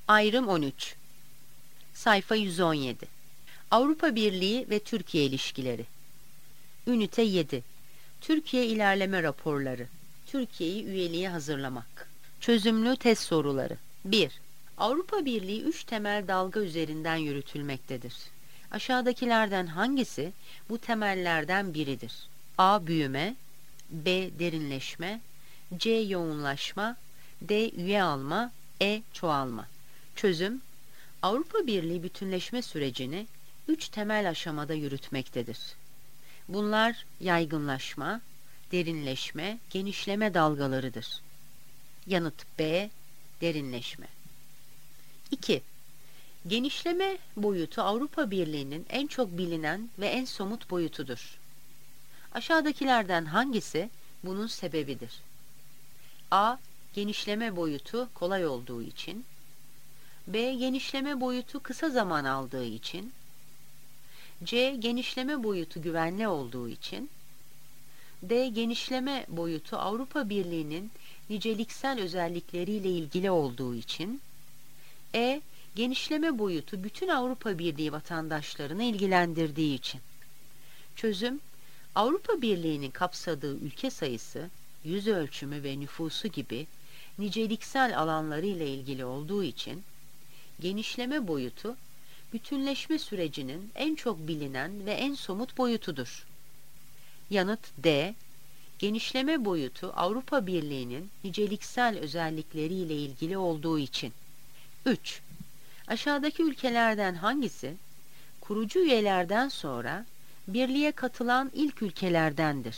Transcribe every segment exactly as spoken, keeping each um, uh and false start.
Ayrım on üç. Sayfa yüz on yedi. Avrupa Birliği ve Türkiye ilişkileri. Ünite yedi. Türkiye ilerleme raporları. Türkiye'yi üyeliğe hazırlamak. Çözümlü test soruları. bir. Avrupa Birliği üç temel dalga üzerinden yürütülmektedir. Aşağıdakilerden hangisi bu temellerden biridir? A. Büyüme, B. Derinleşme, C. Yoğunlaşma, D. Üye alma, E. Çoğalma. Çözüm: Avrupa Birliği bütünleşme sürecini üç temel aşamada yürütmektedir. Bunlar yaygınlaşma, derinleşme, genişleme dalgalarıdır. Yanıt B. Derinleşme. iki. Genişleme boyutu Avrupa Birliği'nin en çok bilinen ve en somut boyutudur. Aşağıdakilerden hangisi bunun sebebidir? A. Genişleme boyutu kolay olduğu için, B. Genişleme boyutu kısa zaman aldığı için, C. Genişleme boyutu güvenli olduğu için, D. Genişleme boyutu Avrupa Birliği'nin niceliksel özellikleriyle ilgili olduğu için, E. Genişleme boyutu bütün Avrupa Birliği vatandaşlarını ilgilendirdiği için. Çözüm: Avrupa Birliği'nin kapsadığı ülke sayısı, yüz ölçümü ve nüfusu gibi niceliksel alanlarıyla ilgili olduğu için, genişleme boyutu, bütünleşme sürecinin en çok bilinen ve en somut boyutudur. Yanıt D. Genişleme boyutu Avrupa Birliği'nin niceliksel özellikleriyle ilgili olduğu için. üç. Aşağıdaki ülkelerden hangisi, kurucu üyelerden sonra birliğe katılan ilk ülkelerdendir?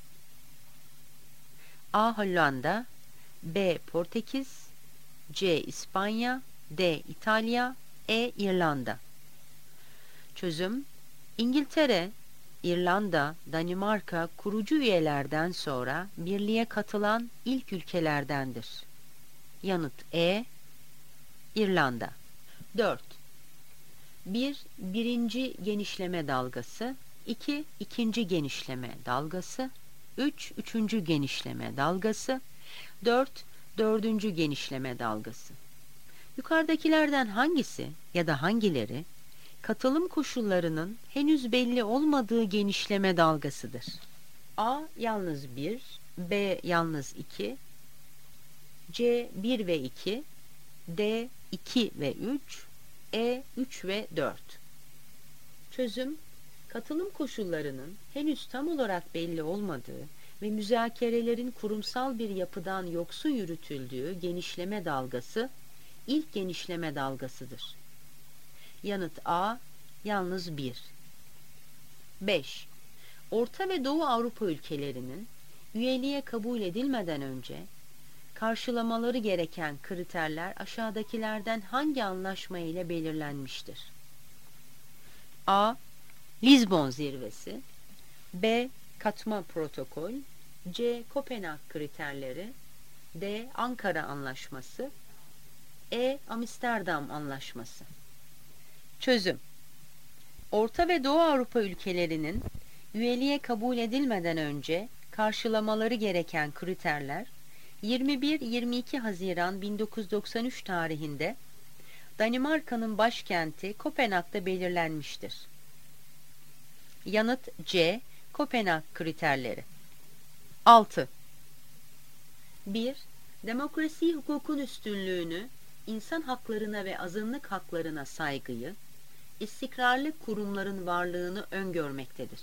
A. Hollanda, B. Portekiz, C. İspanya, D. İtalya, E. İrlanda. Çözüm: İngiltere, İrlanda, Danimarka kurucu üyelerden sonra birliğe katılan ilk ülkelerdendir. Yanıt E. İrlanda. dört. bir. Birinci genişleme dalgası, iki. İkinci genişleme dalgası, üç. Üçüncü genişleme dalgası, dört. Dördüncü genişleme dalgası. Yukarıdakilerden hangisi ya da hangileri katılım koşullarının henüz belli olmadığı genişleme dalgasıdır? A. Yalnız bir, B. Yalnız iki, C. bir ve iki, D. iki ve üç, E. üç ve dört. Çözüm: Katılım koşullarının henüz tam olarak belli olmadığı ve müzakerelerin kurumsal bir yapıdan yoksun yürütüldüğü genişleme dalgası ilk genişleme dalgasıdır. Yanıt A. Yalnız bir. beş. Orta ve Doğu Avrupa ülkelerinin üyeliğe kabul edilmeden önce karşılamaları gereken kriterler aşağıdakilerden hangi anlaşma ile belirlenmiştir? A. Lizbon Zirvesi, B. Katma Protokol, C. Kopenhag kriterleri, D. Ankara Anlaşması, E. Amsterdam Anlaşması. Çözüm: Orta ve Doğu Avrupa ülkelerinin üyeliğe kabul edilmeden önce karşılamaları gereken kriterler yirmi bir yirmi iki Haziran bin dokuz yüz doksan üç tarihinde Danimarka'nın başkenti Kopenhag'da belirlenmiştir. Yanıt C. Kopenhag kriterleri. altı. bir. Demokrasi, hukukun üstünlüğünü, insan haklarına ve azınlık haklarına saygıyı, istikrarlı kurumların varlığını öngörmektedir.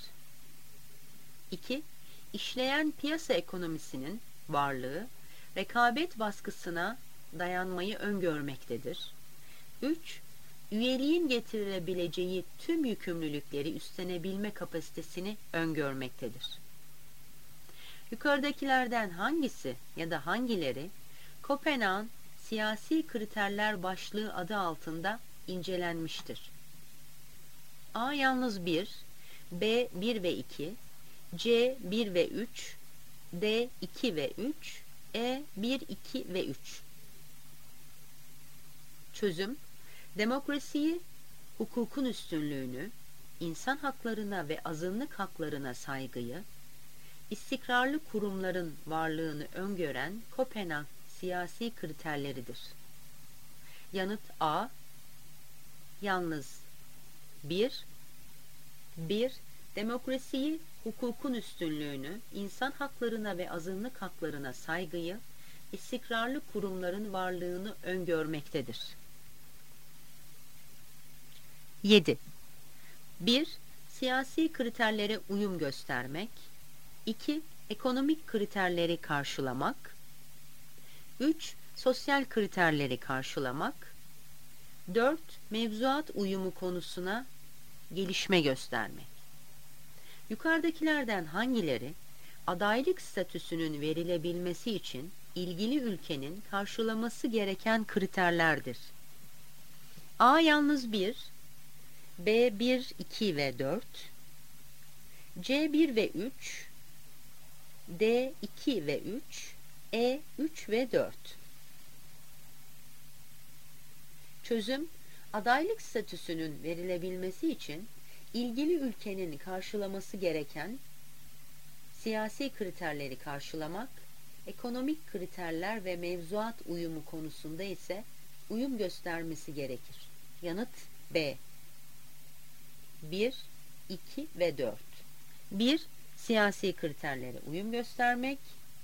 iki. İşleyen piyasa ekonomisinin varlığı, rekabet baskısına dayanmayı öngörmektedir. üç. Üyeliğin getirilebileceği tüm yükümlülükleri üstlenebilme kapasitesini öngörmektedir. Yukarıdakilerden hangisi ya da hangileri Kopenhag'ın siyasi kriterler başlığı adı altında incelenmiştir? A. Yalnız bir, B. bir ve iki, C. bir ve üç, D. iki ve üç, E. bir, iki ve üç. Çözüm: Demokrasiyi, hukukun üstünlüğünü, insan haklarına ve azınlık haklarına saygıyı, istikrarlı kurumların varlığını öngören Kopenhag siyasi kriterleridir. Yanıt A. Yalnız bir. bir. Demokrasiyi, hukukun üstünlüğünü, insan haklarına ve azınlık haklarına saygıyı, istikrarlı kurumların varlığını öngörmektedir. yedi. bir. Siyasi kriterlere uyum göstermek. iki. Ekonomik kriterleri karşılamak. üç. Sosyal kriterleri karşılamak. dört. Mevzuat uyumu konusuna gelişme göstermek. Yukarıdakilerden hangileri adaylık statüsünün verilebilmesi için ilgili ülkenin karşılaması gereken kriterlerdir? A. Yalnız bir, B. bir, iki ve dört, C. bir ve üç, D. iki ve üç, E. üç ve dört. Çözüm, adaylık statüsünün verilebilmesi için ilgili ülkenin karşılaması gereken siyasi kriterleri karşılamak, ekonomik kriterler ve mevzuat uyumu konusunda ise uyum göstermesi gerekir. Yanıt B. bir, iki ve dört. bir. Siyasi kriterlere uyum göstermek.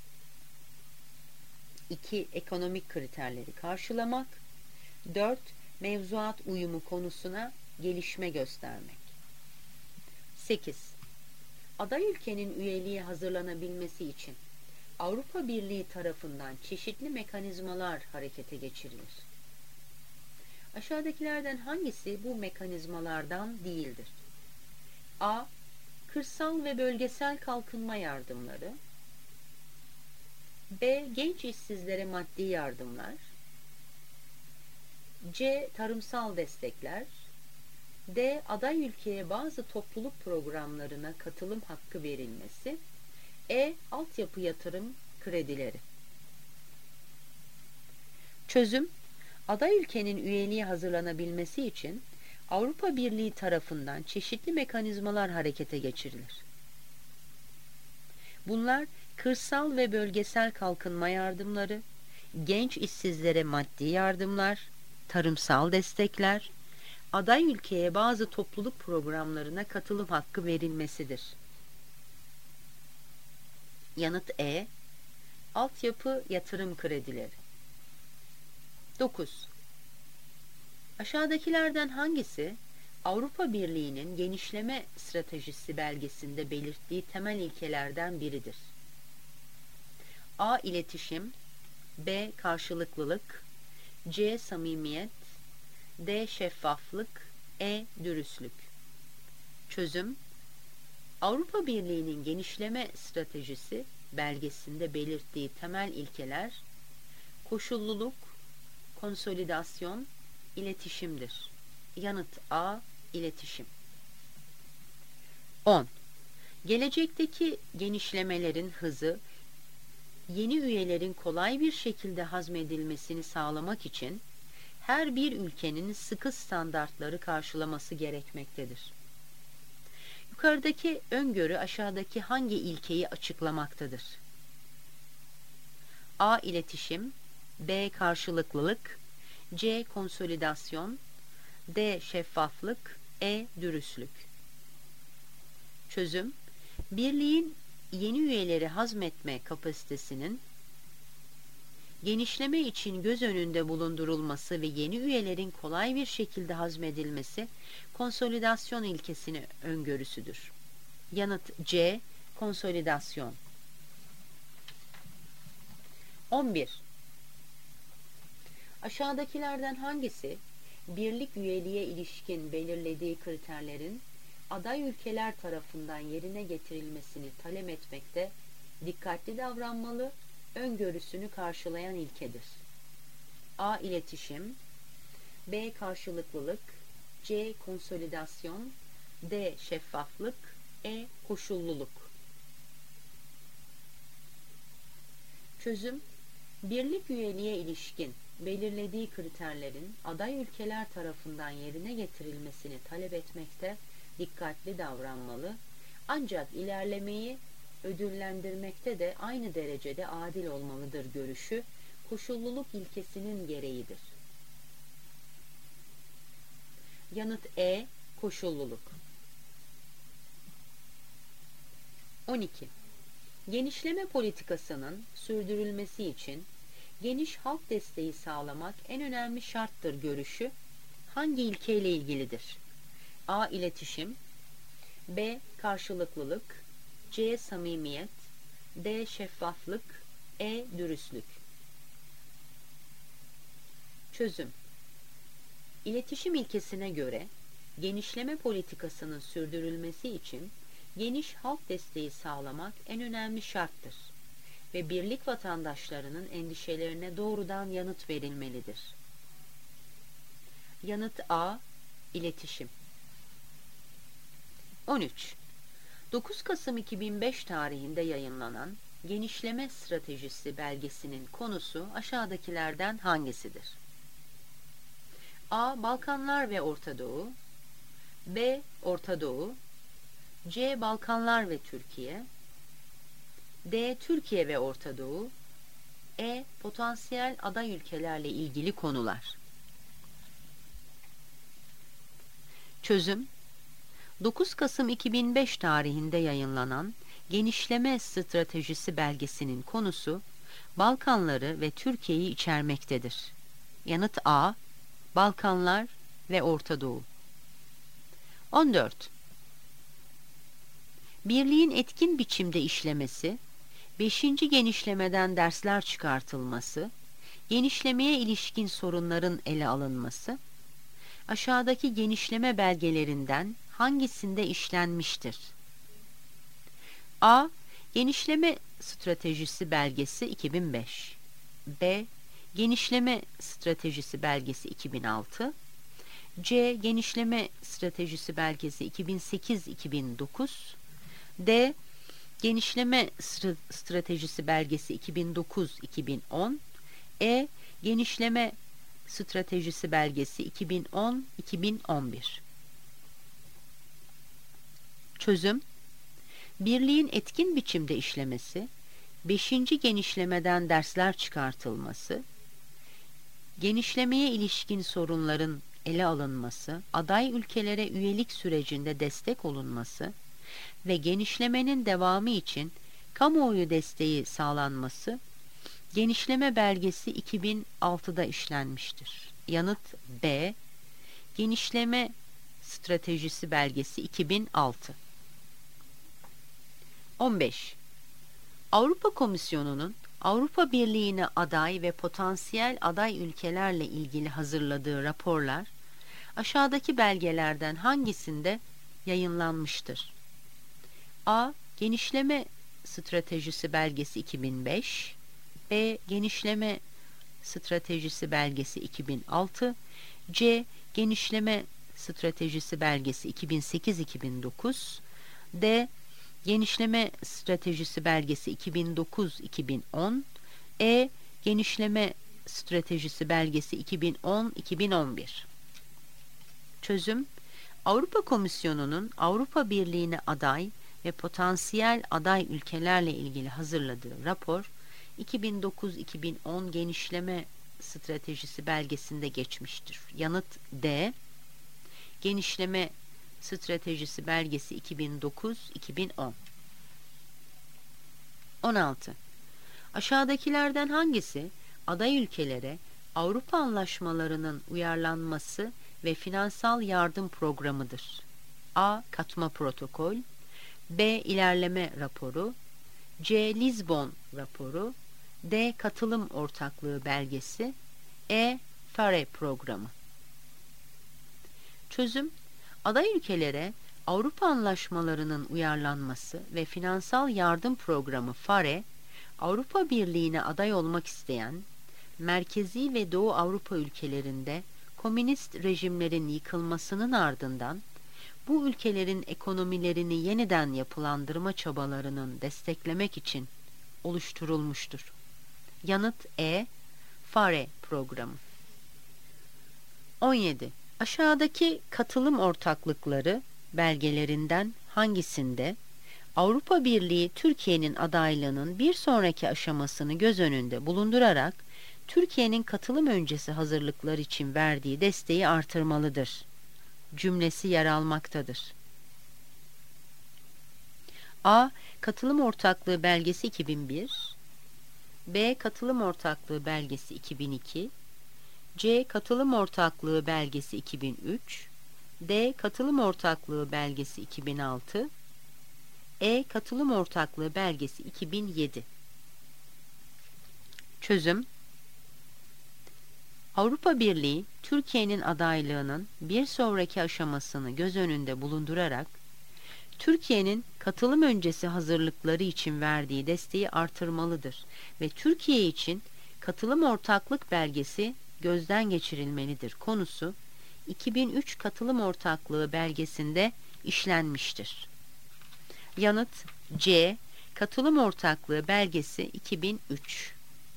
iki. Ekonomik kriterleri karşılamak. dört. Mevzuat uyumu konusuna gelişme göstermek. sekiz. Aday ülkenin üyeliği hazırlanabilmesi için Avrupa Birliği tarafından çeşitli mekanizmalar harekete geçirilir. Aşağıdakilerden hangisi bu mekanizmalardan değildir? A. Kırsal ve bölgesel kalkınma yardımları. B. Genç işsizlere maddi yardımlar. C. Tarımsal destekler. D. Aday ülkeye bazı topluluk programlarına katılım hakkı verilmesi. E. Altyapı yatırım kredileri. Çözüm, aday ülkenin üyeliği hazırlanabilmesi için Avrupa Birliği tarafından çeşitli mekanizmalar harekete geçirilir. Bunlar kırsal ve bölgesel kalkınma yardımları, genç işsizlere maddi yardımlar, tarımsal destekler, aday ülkeye bazı topluluk programlarına katılım hakkı verilmesidir. Yanıt E. Altyapı yatırım kredileri. dokuz. Aşağıdakilerden hangisi Avrupa Birliği'nin genişleme stratejisi belgesinde belirttiği temel ilkelerden biridir? A. İletişim, B. Karşılıklılık, C. Samimiyet, D. Şeffaflık, E. Dürüstlük. Çözüm, Avrupa Birliği'nin genişleme stratejisi belgesinde belirttiği temel ilkeler koşulluluk, konsolidasyon, iletişimdir. Yanıt A. İletişim. on. Gelecekteki genişlemelerin hızı, yeni üyelerin kolay bir şekilde hazmedilmesini sağlamak için her bir ülkenin sıkı standartları karşılaması gerekmektedir. Yukarıdaki öngörü aşağıdaki hangi ilkeyi açıklamaktadır? A. İletişim, B. Karşılıklılık, C. Konsolidasyon, D. Şeffaflık, E. Dürüstlük. Çözüm, birliğin yeni üyeleri hazmetme kapasitesinin genişleme için göz önünde bulundurulması ve yeni üyelerin kolay bir şekilde hazmedilmesi konsolidasyon ilkesini öngörüsüdür. Yanıt C. Konsolidasyon. on bir. Aşağıdakilerden hangisi birlik üyeliğe ilişkin belirlediği kriterlerin aday ülkeler tarafından yerine getirilmesini talep etmekte dikkatli davranmalı öngörüsünü karşılayan ilkedir? A. İletişim, B. Karşılıklılık, C. Konsolidasyon, D. Şeffaflık, E. Koşulluluk. Çözüm, birlik üyeliğe ilişkin belirlediği kriterlerin aday ülkeler tarafından yerine getirilmesini talep etmekte dikkatli davranmalı, ancak ilerlemeyi ödüllendirmekte de aynı derecede adil olmalıdır görüşü, koşulluluk ilkesinin gereğidir. Yanıt E. Koşulluluk. on iki. Genişleme politikasının sürdürülmesi için geniş halk desteği sağlamak en önemli şarttır görüşü hangi ilkeyle ilgilidir? A. İletişim, B. Karşılıklılık, C. Samimiyet, D. Şeffaflık, E. Dürüstlük. Çözüm. İletişim ilkesine göre genişleme politikasının sürdürülmesi için geniş halk desteği sağlamak en önemli şarttır ve birlik vatandaşlarının endişelerine doğrudan yanıt verilmelidir. Yanıt A. İletişim. on üç. dokuz Kasım iki bin beş tarihinde yayınlanan Genişleme Stratejisi belgesinin konusu aşağıdakilerden hangisidir? A. Balkanlar ve Orta Doğu, B. Orta Doğu, C. Balkanlar ve Türkiye, D. Türkiye ve Orta Doğu, E. Potansiyel aday ülkelerle ilgili konular. Çözüm. dokuz Kasım iki bin beş tarihinde yayınlanan Genişleme Stratejisi belgesinin konusu Balkanları ve Türkiye'yi içermektedir. Yanıt A. Balkanlar ve Orta Doğu. on dört. Birliğin etkin biçimde işlemesi, beşinci genişlemeden dersler çıkartılması, genişlemeye ilişkin sorunların ele alınması, aşağıdaki genişleme belgelerinden hangisinde işlenmiştir? A. Genişleme Stratejisi belgesi iki bin beş, B. Genişleme Stratejisi belgesi iki bin altı, C. Genişleme Stratejisi belgesi iki bin sekiz iki bin dokuz, D. Genişleme Stratejisi belgesi iki bin dokuz iki bin on, E. Genişleme Stratejisi belgesi iki bin on iki bin on bir. Çözüm. Birliğin etkin biçimde işlemesi, beşinci genişlemeden dersler çıkartılması, genişlemeye ilişkin sorunların ele alınması, aday ülkelere üyelik sürecinde destek olunması ve genişlemenin devamı için kamuoyu desteği sağlanması, genişleme belgesi iki bin altıda işlenmiştir. Yanıt B. Genişleme Stratejisi belgesi iki bin altı. on beş. Avrupa Komisyonu'nun Avrupa Birliği'ne aday ve potansiyel aday ülkelerle ilgili hazırladığı raporlar aşağıdaki belgelerden hangisinde yayınlanmıştır? A. Genişleme Stratejisi belgesi iki bin beş, B. Genişleme Stratejisi belgesi iki bin altı, C. Genişleme Stratejisi belgesi iki bin sekiz iki bin dokuz, D. Genişleme Stratejisi belgesi iki bin dokuz iki bin on, E. Genişleme Stratejisi belgesi iki bin on iki bin on bir. Çözüm. Avrupa Komisyonu'nun Avrupa Birliği'ne aday ve potansiyel aday ülkelerle ilgili hazırladığı rapor iki bin dokuz iki bin on Genişleme Stratejisi belgesinde geçmiştir. Yanıt D. Genişleme Stratejisi belgesi iki bin dokuz iki bin on. on altı. Aşağıdakilerden hangisi aday ülkelere Avrupa anlaşmalarının uyarlanması ve finansal yardım programıdır? A. Katma protokol, B. İlerleme raporu, C. Lizbon raporu, D. Katılım ortaklığı belgesi, E. FARE programı. Çözüm. Aday ülkelere Avrupa anlaşmalarının uyarlanması ve finansal yardım programı FARE, Avrupa Birliği'ne aday olmak isteyen, Merkezi ve Doğu Avrupa ülkelerinde komünist rejimlerin yıkılmasının ardından bu ülkelerin ekonomilerini yeniden yapılandırma çabalarının desteklemek için oluşturulmuştur. Yanıt E. FARE programı. on yedi. Aşağıdaki katılım ortaklıkları belgelerinden hangisinde Avrupa Birliği Türkiye'nin adaylığının bir sonraki aşamasını göz önünde bulundurarak Türkiye'nin katılım öncesi hazırlıklar için verdiği desteği artırmalıdır? cümlesi yer almaktadır. A. Katılım Ortaklığı Belgesi iki bin bir, B. Katılım Ortaklığı Belgesi iki bin iki, C. Katılım Ortaklığı Belgesi iki bin üç, D. Katılım Ortaklığı Belgesi iki bin altı, E. Katılım Ortaklığı Belgesi iki bin yedi. Çözüm: Avrupa Birliği, Türkiye'nin adaylığının bir sonraki aşamasını göz önünde bulundurarak, Türkiye'nin katılım öncesi hazırlıkları için verdiği desteği artırmalıdır ve Türkiye için katılım ortaklık belgesi gözden geçirilmelidir konusu iki bin üç katılım ortaklığı belgesinde işlenmiştir. Yanıt C. Katılım ortaklığı belgesi iki bin üç.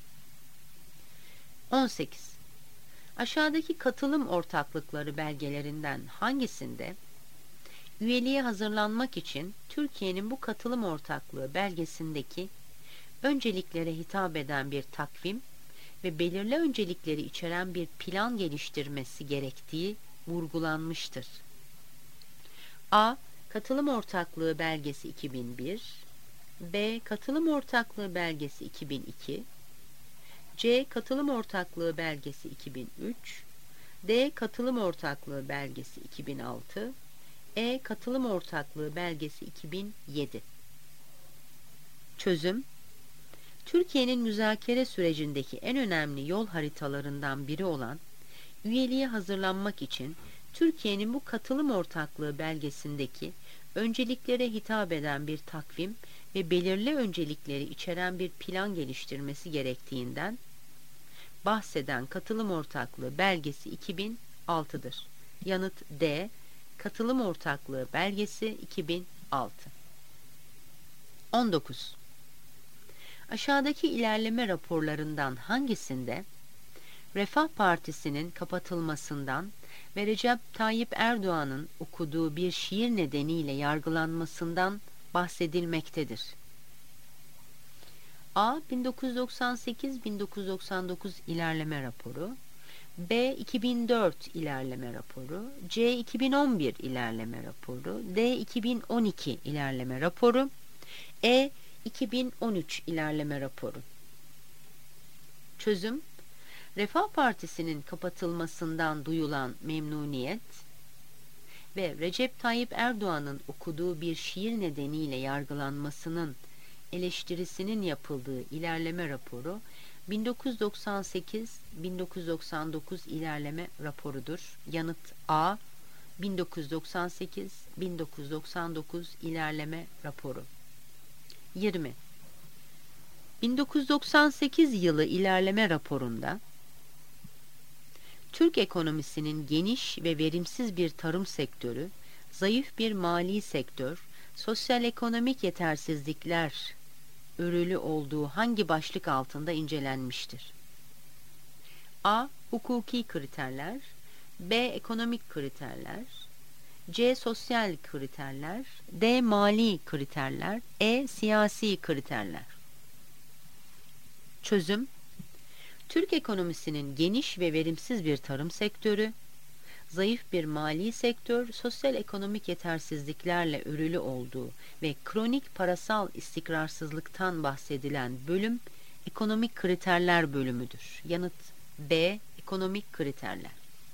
on sekiz. Aşağıdaki katılım ortaklıkları belgelerinden hangisinde üyeliğe hazırlanmak için Türkiye'nin bu katılım ortaklığı belgesindeki önceliklere hitap eden bir takvim ve belirli öncelikleri içeren bir plan geliştirmesi gerektiği vurgulanmıştır? A. Katılım Ortaklığı Belgesi iki bin bir, B. Katılım Ortaklığı Belgesi iki bin iki, C. Katılım Ortaklığı Belgesi iki bin üç, D. Katılım Ortaklığı Belgesi iki bin altı, E. Katılım Ortaklığı Belgesi iki bin yedi. Çözüm: Türkiye'nin müzakere sürecindeki en önemli yol haritalarından biri olan üyeliğe hazırlanmak için Türkiye'nin bu katılım ortaklığı belgesindeki önceliklere hitap eden bir takvim ve belirli öncelikleri içeren bir plan geliştirmesi gerektiğinden bahseden katılım ortaklığı belgesi iki bin altı'dır. Yanıt D. Katılım ortaklığı belgesi iki bin altı. on dokuz. Aşağıdaki ilerleme raporlarından hangisinde Refah Partisi'nin kapatılmasından ve Recep Tayyip Erdoğan'ın okuduğu bir şiir nedeniyle yargılanmasından bahsedilmektedir? A. bin dokuz yüz doksan sekiz bin dokuz yüz doksan dokuz ilerleme raporu, B. iki bin dört ilerleme raporu, C. iki bin on bir ilerleme raporu, D. iki bin on iki ilerleme raporu, E. iki bin on üç ilerleme raporu. Çözüm: Refah Partisi'nin kapatılmasından duyulan memnuniyet ve Recep Tayyip Erdoğan'ın okuduğu bir şiir nedeniyle yargılanmasının eleştirisinin yapıldığı ilerleme raporu bin dokuz yüz doksan sekiz bin dokuz yüz doksan dokuz ilerleme raporudur. Yanıt A. bin dokuz yüz doksan sekiz bin dokuz yüz doksan dokuz ilerleme raporu. yirmi. bin dokuz yüz doksan sekiz yılı ilerleme raporunda Türk ekonomisinin geniş ve verimsiz bir tarım sektörü, zayıf bir mali sektör, sosyal-ekonomik yetersizlikler örülü olduğu hangi başlık altında incelenmiştir? A. Hukuki kriterler, B. Ekonomik kriterler, C. Sosyal kriterler, D. Mali kriterler, E. Siyasi kriterler. Çözüm: Türk ekonomisinin geniş ve verimsiz bir tarım sektörü, zayıf bir mali sektör, sosyal ekonomik yetersizliklerle örülü olduğu ve kronik parasal istikrarsızlıktan bahsedilen bölüm ekonomik kriterler bölümüdür. Yanıt B. Ekonomik kriterler.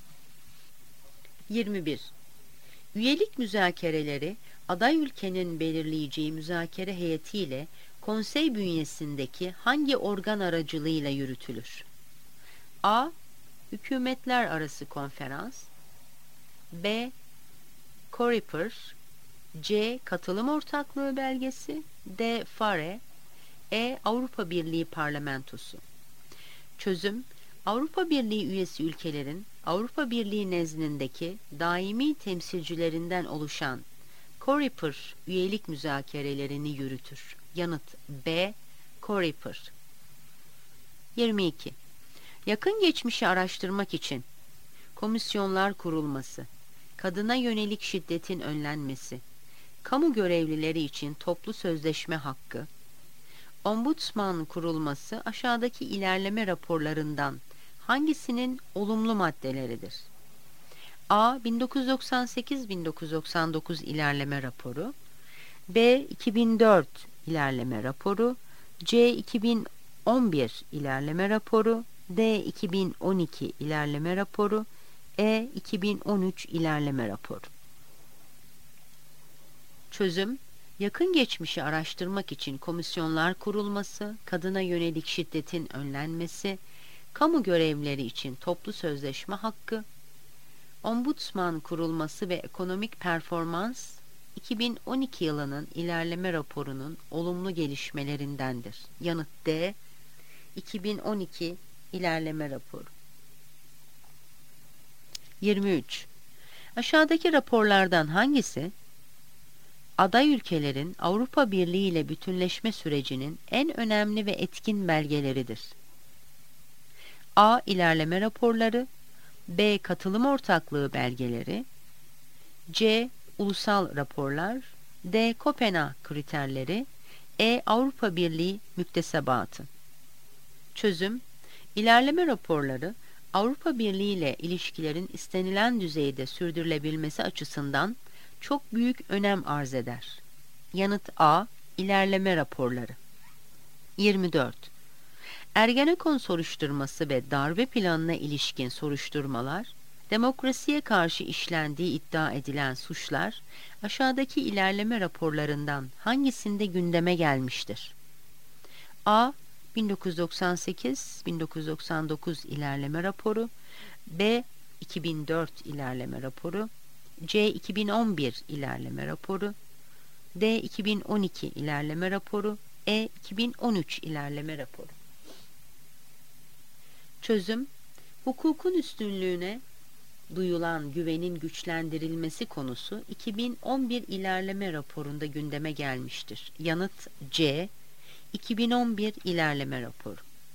yirmi bir. Üyelik müzakereleri aday ülkenin belirleyeceği müzakere heyetiyle konsey bünyesindeki hangi organ aracılığıyla yürütülür? A. Hükümetler Arası Konferans, B. Coreper, C. Katılım Ortaklığı Belgesi, D. Fare, E. Avrupa Birliği Parlamentosu. Çözüm: Avrupa Birliği üyesi ülkelerin Avrupa Birliği nezdindeki daimi temsilcilerinden oluşan Coreper üyelik müzakerelerini yürütür. Yanıt B. Coreper. yirmi iki. Yakın geçmişi araştırmak için komisyonlar kurulması, kadına yönelik şiddetin önlenmesi, kamu görevlileri için toplu sözleşme hakkı, ombudsman kurulması aşağıdaki ilerleme raporlarından hangisinin olumlu maddeleridir? A. bin dokuz yüz doksan sekiz bin dokuz yüz doksan dokuz ilerleme raporu, B. iki bin dört ilerleme raporu, C. iki bin on bir ilerleme raporu, D. iki bin on iki ilerleme raporu, E. iki bin on üç ilerleme raporu. Çözüm: yakın geçmişi araştırmak için komisyonlar kurulması, kadına yönelik şiddetin önlenmesi, kamu görevlileri için toplu sözleşme hakkı, ombudsman kurulması ve ekonomik performans, iki bin on iki yılının ilerleme raporunun olumlu gelişmelerindendir. Yanıt D. iki bin on iki ilerleme raporu. yirmi üç. Aşağıdaki raporlardan hangisi aday ülkelerin Avrupa Birliği ile bütünleşme sürecinin en önemli ve etkin belgeleridir? A. İlerleme raporları, B. Katılım ortaklığı belgeleri, C. Ulusal raporlar, D. Kopenhag kriterleri, E. Avrupa Birliği müktesebatı. Çözüm: İlerleme raporları, Avrupa Birliği ile ilişkilerin istenilen düzeyde sürdürülebilmesi açısından çok büyük önem arz eder. Yanıt A. İlerleme raporları. yirmi dört. Ergenekon soruşturması ve darbe planına ilişkin soruşturmalar, demokrasiye karşı işlendiği iddia edilen suçlar, aşağıdaki ilerleme raporlarından hangisinde gündeme gelmiştir? A. bin dokuz yüz doksan sekiz bin dokuz yüz doksan dokuz ilerleme raporu, B. iki bin dört ilerleme raporu, C. iki bin on bir ilerleme raporu, D. iki bin on iki ilerleme raporu, E. iki bin on üç ilerleme raporu. Çözüm: hukukun üstünlüğüne duyulan güvenin güçlendirilmesi konusu iki bin on bir ilerleme raporunda gündeme gelmiştir. Yanıt C. iki bin on bir ilerleme raporu.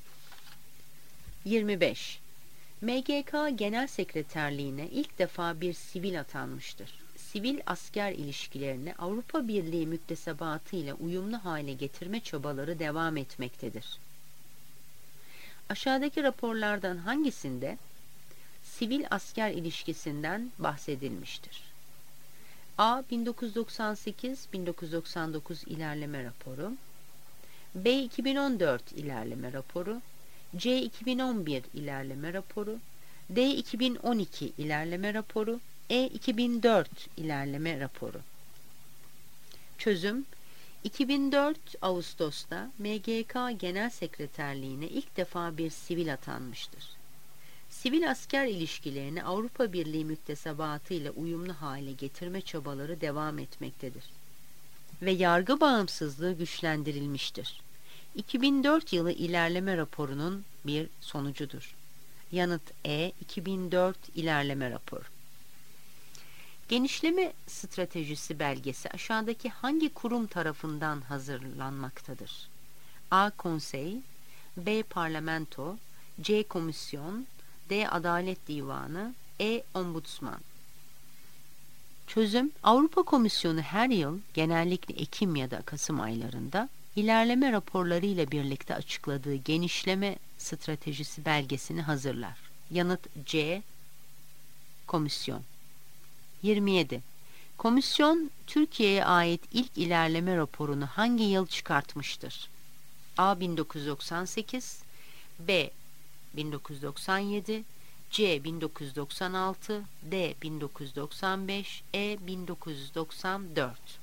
yirmi beş. M G K Genel Sekreterliğine ilk defa bir sivil atanmıştır. Sivil asker ilişkilerini Avrupa Birliği müktesebatı ile uyumlu hale getirme çabaları devam etmektedir. Aşağıdaki raporlardan hangisinde sivil asker ilişkisinden bahsedilmiştir? A. bin dokuz yüz doksan sekiz bin dokuz yüz doksan dokuz ilerleme raporu, B. iki bin on dört ilerleme raporu, C. iki bin on bir ilerleme raporu, D. iki bin on iki ilerleme raporu, E. iki bin dört ilerleme raporu. Çözüm: iki bin dört Ağustos'ta M G K Genel Sekreterliğine ilk defa bir sivil atanmıştır. Sivil asker ilişkilerini Avrupa Birliği müktesebatı ile uyumlu hale getirme çabaları devam etmektedir ve yargı bağımsızlığı güçlendirilmiştir. iki bin dört yılı ilerleme raporunun bir sonucudur. Yanıt E. iki bin dört ilerleme raporu. Genişleme stratejisi belgesi aşağıdaki hangi kurum tarafından hazırlanmaktadır? A. Konsey, B. Parlamento, C. Komisyon, D. Adalet Divanı, E. Ombudsman. Çözüm: Avrupa Komisyonu her yıl genellikle Ekim ya da Kasım aylarında ilerleme raporları ile birlikte açıkladığı genişleme stratejisi belgesini hazırlar. Yanıt C. Komisyon. yirmi yedi. Komisyon Türkiye'ye ait ilk ilerleme raporunu hangi yıl çıkartmıştır? A. bin dokuz yüz doksan sekiz, B. bin dokuz yüz doksan yedi, C. bin dokuz yüz doksan altı, D. bin dokuz yüz doksan beş, E. bin dokuz yüz doksan dört.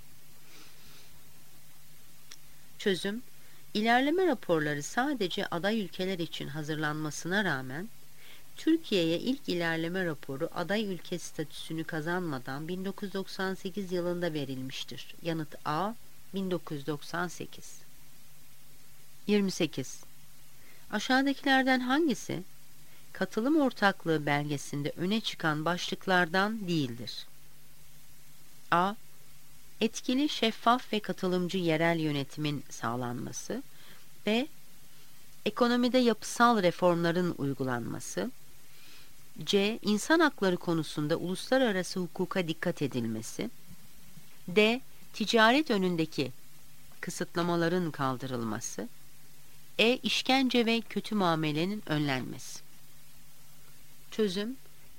Çözüm: İlerleme raporları sadece aday ülkeler için hazırlanmasına rağmen Türkiye'ye ilk ilerleme raporu aday ülke statüsünü kazanmadan bin dokuz yüz doksan sekiz yılında verilmiştir. Yanıt A. bin dokuz yüz doksan sekiz. yirmi sekiz. Aşağıdakilerden hangisi katılım ortaklığı belgesinde öne çıkan başlıklardan değildir? A. Etkili, şeffaf ve katılımcı yerel yönetimin sağlanması, B. Ekonomide yapısal reformların uygulanması, C. İnsan hakları konusunda uluslararası hukuka dikkat edilmesi, D. Ticaret önündeki kısıtlamaların kaldırılması, E. İşkence ve kötü muamelenin önlenmesi. Çözüm: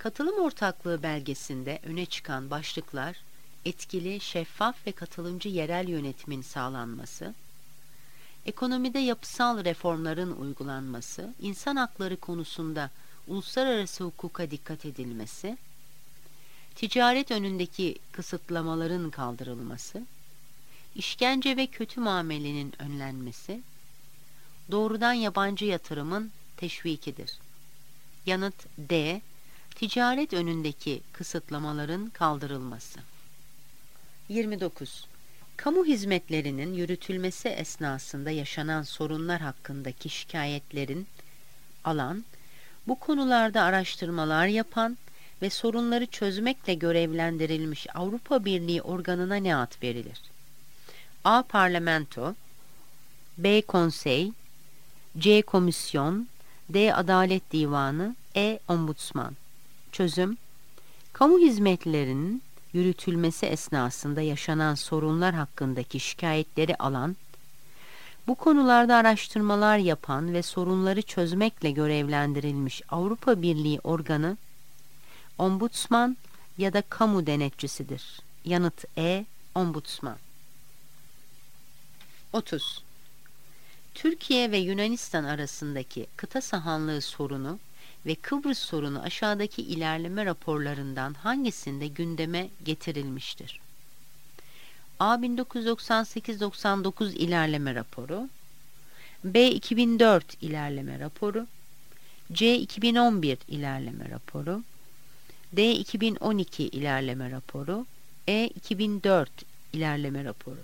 Katılım ortaklığı belgesinde öne çıkan başlıklar, etkili, şeffaf ve katılımcı yerel yönetimin sağlanması, ekonomide yapısal reformların uygulanması, insan hakları konusunda uluslararası hukuka dikkat edilmesi, ticaret önündeki kısıtlamaların kaldırılması, işkence ve kötü muamelenin önlenmesi, doğrudan yabancı yatırımın teşvikidir. Yanıt D. Ticaret önündeki kısıtlamaların kaldırılması. yirmi dokuz. Kamu hizmetlerinin yürütülmesi esnasında yaşanan sorunlar hakkındaki şikayetlerin alan, bu konularda araştırmalar yapan ve sorunları çözmekle görevlendirilmiş Avrupa Birliği organına ne ad verilir? A. Parlamento, B. Konsey, C. Komisyon, D. Adalet Divanı, E. Ombudsman. Çözüm: kamu hizmetlerinin yürütülmesi esnasında yaşanan sorunlar hakkındaki şikayetleri alan, bu konularda araştırmalar yapan ve sorunları çözmekle görevlendirilmiş Avrupa Birliği organı, Ombudsman ya da kamu denetçisidir. Yanıt E. Ombudsman. otuz. Türkiye ve Yunanistan arasındaki kıta sahanlığı sorunu ve Kıbrıs sorunu aşağıdaki ilerleme raporlarından hangisinde gündeme getirilmiştir? A. bin dokuz yüz doksan sekiz doksan dokuz ilerleme raporu, B. iki bin dört ilerleme raporu, C. iki bin on bir ilerleme raporu, D. iki bin on iki ilerleme raporu, E. iki bin dört ilerleme raporu.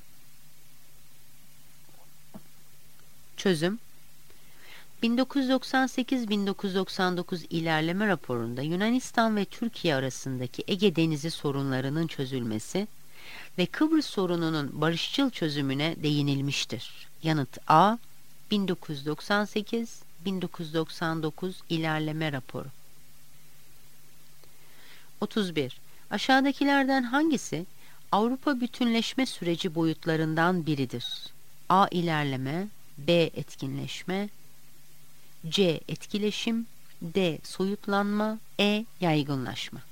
Çözüm: bin dokuz yüz doksan sekiz bin dokuz yüz doksan dokuz ilerleme raporunda Yunanistan ve Türkiye arasındaki Ege Denizi sorunlarının çözülmesi ve Kıbrıs sorununun barışçıl çözümüne değinilmiştir. Yanıt A. bin dokuz yüz doksan sekiz bin dokuz yüz doksan dokuz ilerleme raporu. otuz bir. Aşağıdakilerden hangisi Avrupa bütünleşme süreci boyutlarından biridir? A. İlerleme, B. Etkinleşme, C. Etkileşim, D. Soyutlanma, E. Yaygınlaşma.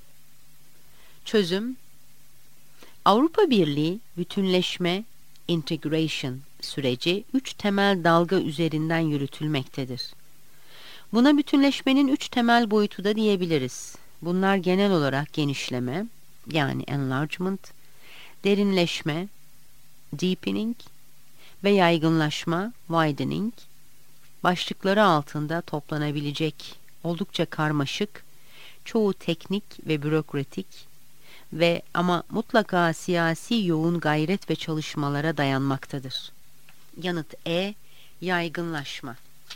Çözüm: Avrupa Birliği bütünleşme, integration süreci üç temel dalga üzerinden yürütülmektedir. Buna bütünleşmenin üç temel boyutu da diyebiliriz. Bunlar genel olarak genişleme, yani enlargement, derinleşme, deepening ve yaygınlaşma, widening, başlıkları altında toplanabilecek oldukça karmaşık, çoğu teknik ve bürokratik ve ama mutlaka siyasi yoğun gayret ve çalışmalara dayanmaktadır. Yanıt E. Yaygınlaşma.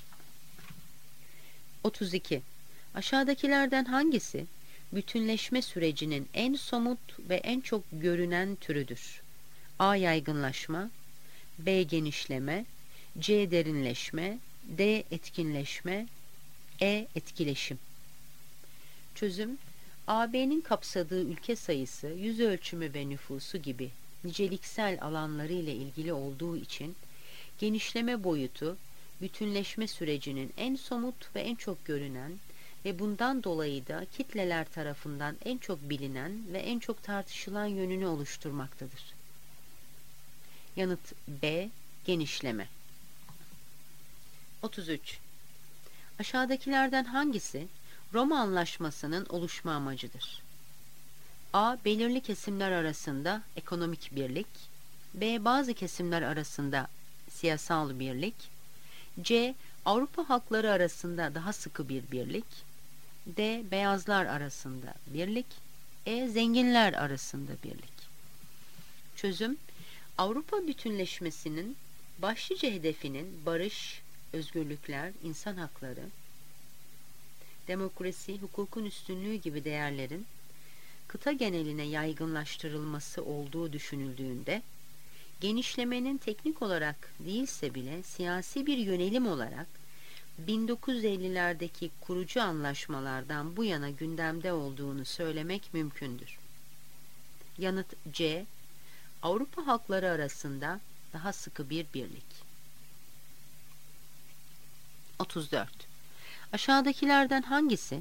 otuz iki. Aşağıdakilerden hangisi bütünleşme sürecinin en somut ve en çok görünen türüdür? A. Yaygınlaşma, B. Genişleme, C. Derinleşme, D. Etkinleşme, E. Etkileşim. Çözüm: A B'nin kapsadığı ülke sayısı, yüz ölçümü ve nüfusu gibi niceliksel alanları ile ilgili olduğu için genişleme boyutu, bütünleşme sürecinin en somut ve en çok görünen ve bundan dolayı da kitleler tarafından en çok bilinen ve en çok tartışılan yönünü oluşturmaktadır. Yanıt B. Genişleme. otuz üç. Aşağıdakilerden hangisi Roma Anlaşması'nın oluşma amacıdır? A. Belirli kesimler arasında ekonomik birlik, B. Bazı kesimler arasında siyasal birlik, C. Avrupa halkları arasında daha sıkı bir birlik, D. Beyazlar arasında birlik, E. Zenginler arasında birlik. Çözüm: Avrupa bütünleşmesinin başlıca hedefinin barış, özgürlükler, insan hakları, demokrasi, hukukun üstünlüğü gibi değerlerin kıta geneline yaygınlaştırılması olduğu düşünüldüğünde, genişlemenin teknik olarak değilse bile siyasi bir yönelim olarak bin dokuz yüz ellilerdeki kurucu anlaşmalardan bu yana gündemde olduğunu söylemek mümkündür. Yanıt C. Avrupa halkları arasında daha sıkı bir birlik. otuz dört. Aşağıdakilerden hangisi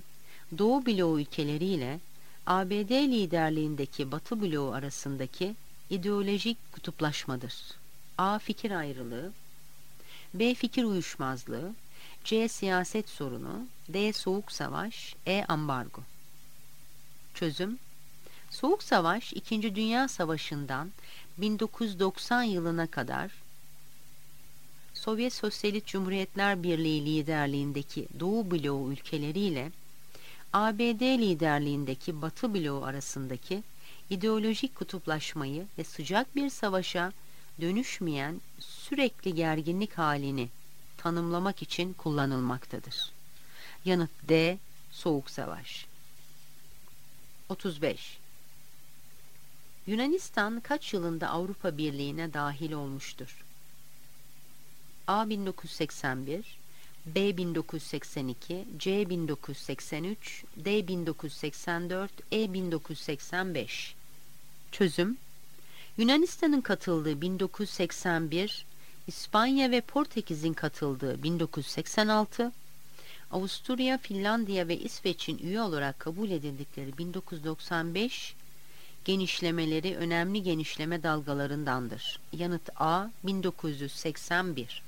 Doğu bloğu ülkeleriyle A B D liderliğindeki Batı bloğu arasındaki ideolojik kutuplaşmadır. A. Fikir ayrılığı, B. Fikir uyuşmazlığı, C. Siyaset sorunu, D. Soğuk savaş, E. Ambargo. Çözüm: Soğuk Savaş, İkinci Dünya Savaşı'ndan bin dokuz yüz doksan yılına kadar Sovyet Sosyalist Cumhuriyetler Birliği liderliğindeki Doğu bloğu ülkeleriyle A B D liderliğindeki Batı bloğu arasındaki ideolojik kutuplaşmayı ve sıcak bir savaşa dönüşmeyen sürekli gerginlik halini tanımlamak için kullanılmaktadır. Yanıt D. Soğuk Savaş. otuz beş. Yunanistan kaç yılında Avrupa Birliği'ne dahil olmuştur? A. bin dokuz yüz seksen bir, B. bin dokuz yüz seksen iki, C. bin dokuz yüz seksen üç, D. bin dokuz yüz seksen dört, E. bin dokuz yüz seksen beş. Çözüm: Yunanistan'ın katıldığı bin dokuz yüz seksen bir, İspanya ve Portekiz'in katıldığı bin dokuz yüz seksen altı, Avusturya, Finlandiya ve İsveç'in üye olarak kabul edildikleri bin dokuz yüz doksan beş genişlemeleri önemli genişleme dalgalarındandır. Yanıt A. bin dokuz yüz seksen bir.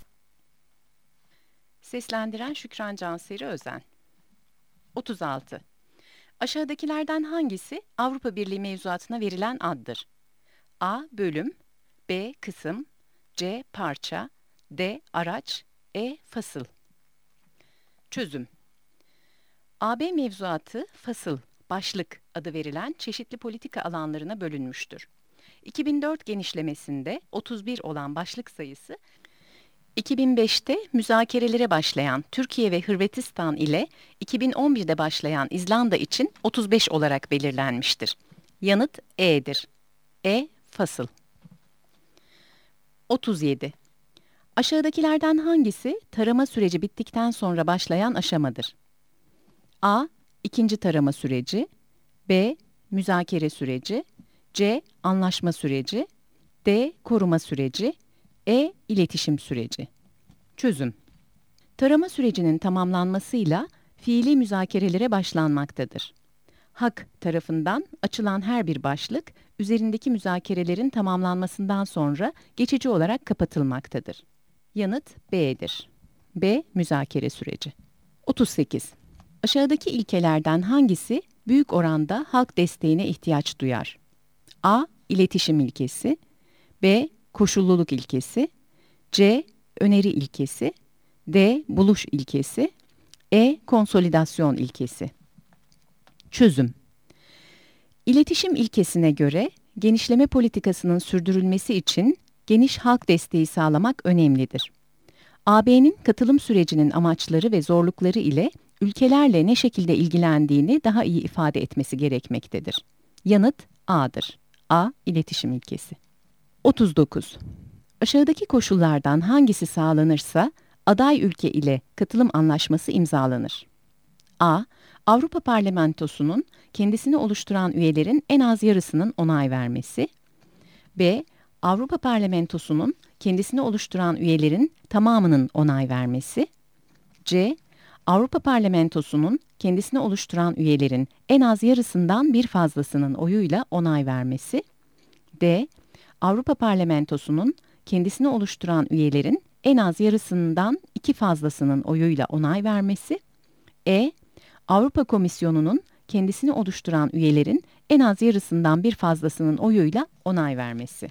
Seslendiren Şükran Canseri Özen. otuz altı. Aşağıdakilerden hangisi Avrupa Birliği mevzuatına verilen addır? A. Bölüm, B. Kısım, C. Parça, D. Araç, E. Fasıl. Çözüm: A B mevzuatı fasıl, başlık adı verilen çeşitli politika alanlarına bölünmüştür. iki bin dört genişlemesinde otuz bir olan başlık sayısı, iki bin beşte müzakerelere başlayan Türkiye ve Hırvatistan ile iki bin on birde başlayan İzlanda için otuz beş olarak belirlenmiştir. Yanıt E'dir. E. Fasıl. otuz yedi. Aşağıdakilerden hangisi tarama süreci bittikten sonra başlayan aşamadır? A. İkinci tarama süreci, B. Müzakere süreci, C. Anlaşma süreci, D. Koruma süreci, E. İletişim süreci. Çözüm: Tarama sürecinin tamamlanmasıyla fiili müzakerelere başlanmaktadır. Hak tarafından açılan her bir başlık, üzerindeki müzakerelerin tamamlanmasından sonra geçici olarak kapatılmaktadır. Yanıt B'dir. B. Müzakere süreci. otuz sekiz. Aşağıdaki ilkelerden hangisi büyük oranda halk desteğine ihtiyaç duyar? A. İletişim ilkesi, B. Koşulluluk ilkesi, C. Öneri ilkesi, D. Buluş ilkesi, E. Konsolidasyon ilkesi. Çözüm: İletişim ilkesine göre genişleme politikasının sürdürülmesi için geniş halk desteği sağlamak önemlidir. A B'nin katılım sürecinin amaçları ve zorlukları ile ülkelerle ne şekilde ilgilendiğini daha iyi ifade etmesi gerekmektedir. Yanıt A'dır. A. İletişim ilkesi. otuz dokuz. Aşağıdaki koşullardan hangisi sağlanırsa aday ülke ile katılım anlaşması imzalanır? A. Avrupa Parlamentosu'nun kendisini oluşturan üyelerin en az yarısının onay vermesi. B. Avrupa Parlamentosu'nun kendisini oluşturan üyelerin tamamının onay vermesi. C. Avrupa Parlamentosu'nun kendisini oluşturan üyelerin en az yarısından bir fazlasının oyuyla onay vermesi. D. Avrupa Parlamentosu'nun kendisini oluşturan üyelerin en az yarısından iki fazlasının oyuyla onay vermesi. E. Avrupa Komisyonu'nun kendisini oluşturan üyelerin en az yarısından bir fazlasının oyuyla onay vermesi.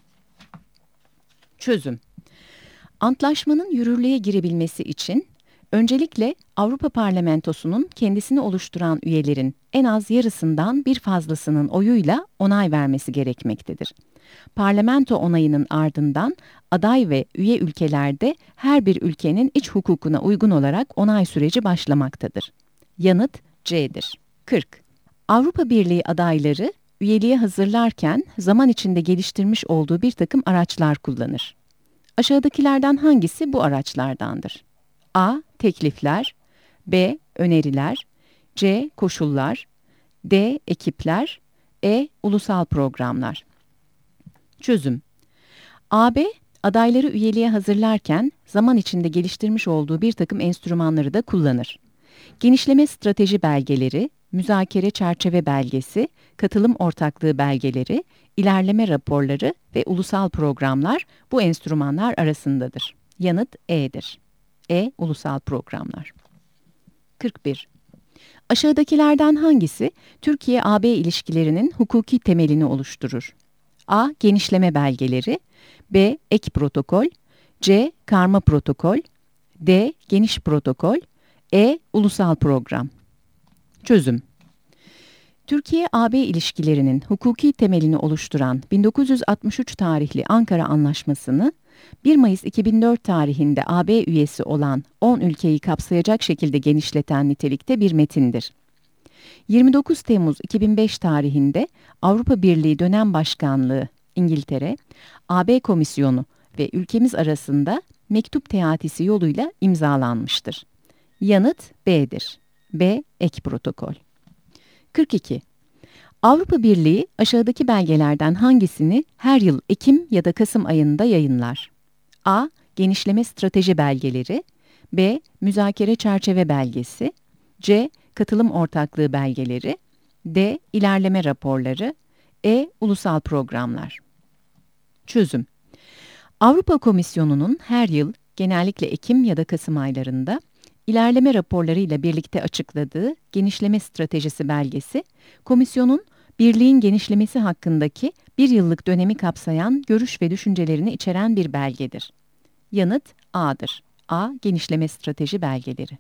Çözüm: Antlaşmanın yürürlüğe girebilmesi için öncelikle Avrupa Parlamentosu'nun kendisini oluşturan üyelerin en az yarısından bir fazlasının oyuyla onay vermesi gerekmektedir. Parlamento onayının ardından aday ve üye ülkelerde her bir ülkenin iç hukukuna uygun olarak onay süreci başlamaktadır. Yanıt C'dir. kırk. Avrupa Birliği adayları üyeliğe hazırlarken zaman içinde geliştirmiş olduğu bir takım araçlar kullanır. Aşağıdakilerden hangisi bu araçlardandır? A. Teklifler, B. Öneriler, C. Koşullar, D. Ekipler, E. Ulusal programlar. Çözüm: A B, adayları üyeliğe hazırlarken zaman içinde geliştirmiş olduğu bir takım enstrümanları da kullanır. genişleme strateji belgeleri, müzakere çerçeve belgesi, katılım ortaklığı belgeleri, ilerleme raporları ve ulusal programlar bu enstrümanlar arasındadır. Yanıt E'dir. E. Ulusal programlar. kırk bir. Aşağıdakilerden hangisi Türkiye-A B ilişkilerinin hukuki temelini oluşturur? A. Genişleme belgeleri, B. Ek protokol, C. Karma protokol, D. Geniş protokol, E. Ulusal program. Çözüm. Türkiye-A B ilişkilerinin hukuki temelini oluşturan bin dokuz yüz altmış üç tarihli Ankara Anlaşması'nı bir Mayıs iki bin dört tarihinde A B üyesi olan on ülkeyi kapsayacak şekilde genişleten nitelikte bir metindir. yirmi dokuz Temmuz iki bin beş tarihinde Avrupa Birliği Dönem Başkanlığı İngiltere, A B Komisyonu ve ülkemiz arasında mektup teatisi yoluyla imzalanmıştır. Yanıt B'dir. B. Ek protokol. kırk iki. Avrupa Birliği aşağıdaki belgelerden hangisini her yıl Ekim ya da Kasım ayında yayınlar? A. Genişleme strateji belgeleri, B. Müzakere çerçeve belgesi, C. Katılım ortaklığı belgeleri, D. İlerleme raporları, E. Ulusal programlar. Çözüm. Avrupa Komisyonu'nun her yıl genellikle Ekim ya da Kasım aylarında ilerleme raporlarıyla birlikte açıkladığı genişleme stratejisi belgesi, Komisyonun Birliğin genişlemesi hakkındaki bir yıllık dönemi kapsayan görüş ve düşüncelerini içeren bir belgedir. Yanıt A'dır. A. Genişleme strateji belgeleri.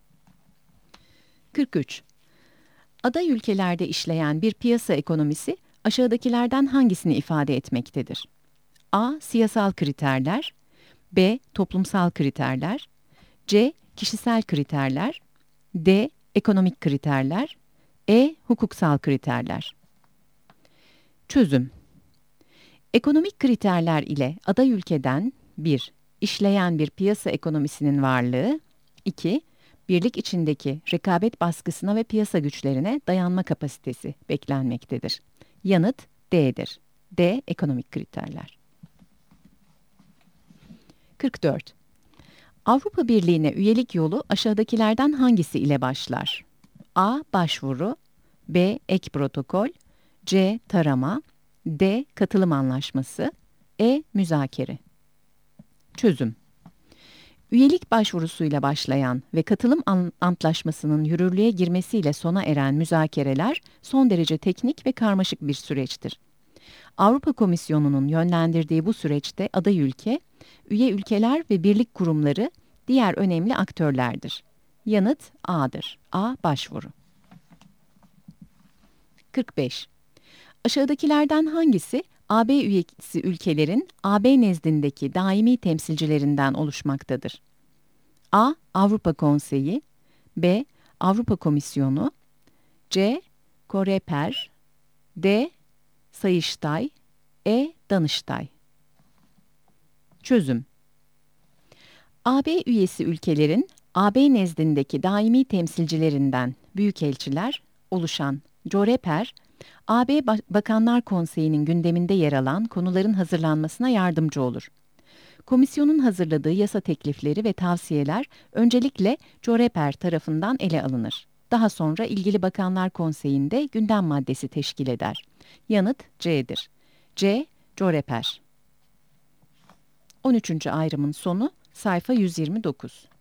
kırk üç. Aday ülkelerde işleyen bir piyasa ekonomisi aşağıdakilerden hangisini ifade etmektedir? A. Siyasal kriterler, B. Toplumsal kriterler, C. Kişisel kriterler, D. Ekonomik kriterler, E. Hukuksal kriterler. Çözüm. Ekonomik kriterler ile aday ülkeden bir. İşleyen bir piyasa ekonomisinin varlığı, iki. Birlik içindeki rekabet baskısına ve piyasa güçlerine dayanma kapasitesi beklenmektedir. Yanıt D'dir. D. Ekonomik kriterler. kırk dört. Avrupa Birliği'ne üyelik yolu aşağıdakilerden hangisi ile başlar? A. Başvuru, B. Ek protokol, C. Tarama, D. Katılım anlaşması, E. Müzakere. Çözüm. Üyelik başvurusuyla başlayan ve katılım antlaşmasının yürürlüğe girmesiyle sona eren müzakereler son derece teknik ve karmaşık bir süreçtir. Avrupa Komisyonu'nun yönlendirdiği bu süreçte aday ülke, üye ülkeler ve birlik kurumları diğer önemli aktörlerdir. Yanıt A'dır. A. Başvuru. kırk beş. Aşağıdakilerden hangisi A B üyesi ülkelerin A B nezdindeki daimi temsilcilerinden oluşmaktadır? A. Avrupa Konseyi, B. Avrupa Komisyonu, C. Coreper, D. Sayıştay, E. Danıştay. Çözüm. A B üyesi ülkelerin A B nezdindeki daimi temsilcilerinden büyükelçiler oluşan Coreper, A B Bakanlar Konseyi'nin gündeminde yer alan konuların hazırlanmasına yardımcı olur. Komisyonun hazırladığı yasa teklifleri ve tavsiyeler öncelikle Coreper tarafından ele alınır. Daha sonra ilgili Bakanlar Konseyi'nde gündem maddesi teşkil eder. Yanıt C'dir. C. Coreper. on üçüncü ayrımın sonu sayfa yüz yirmi dokuz.